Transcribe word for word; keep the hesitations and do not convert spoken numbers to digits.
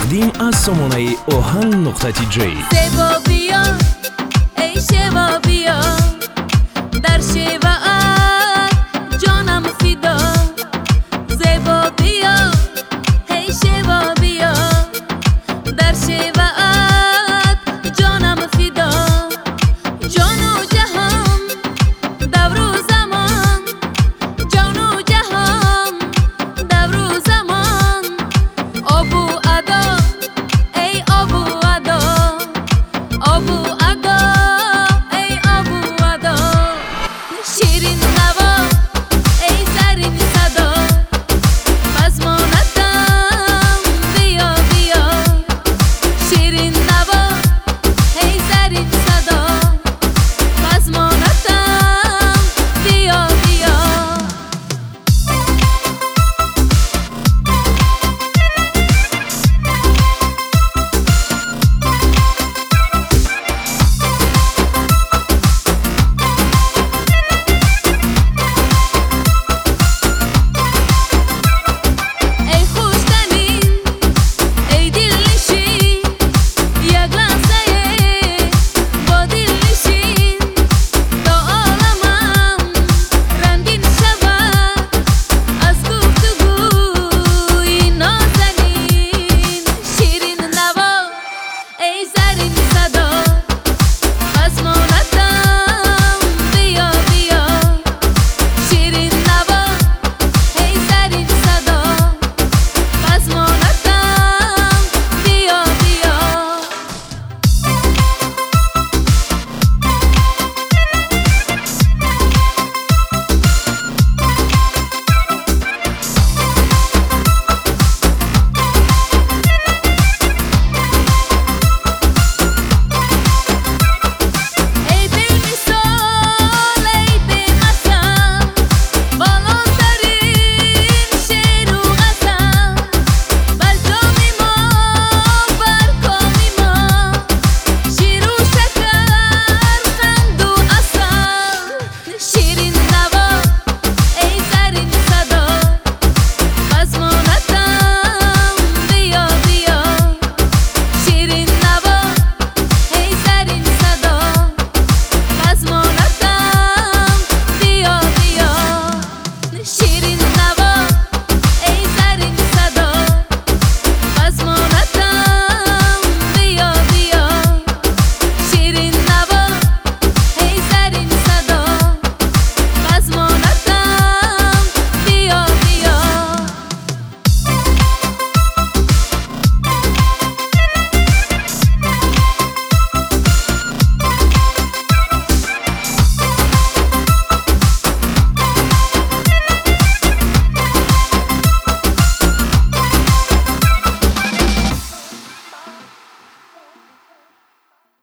تقدیم از سامانه اوهن نقطه تی جی. زیبا بیا ای شیوا بیا، در شیوات جانم فدا. زیبا بیا ای شیوا بیا، در شیوات جانم فدا. جان و جهان دور و زمان، جان و جهان دور و زمان. آب و ادا ای آب و ادا، آب و ادا ای آب و ادا. شیرین نوا ای زرین صدا، بزمانتم بیا بیا. شیرین نوا ای زرین صدا، بزمانتم بیا بیا. ای زرین صدا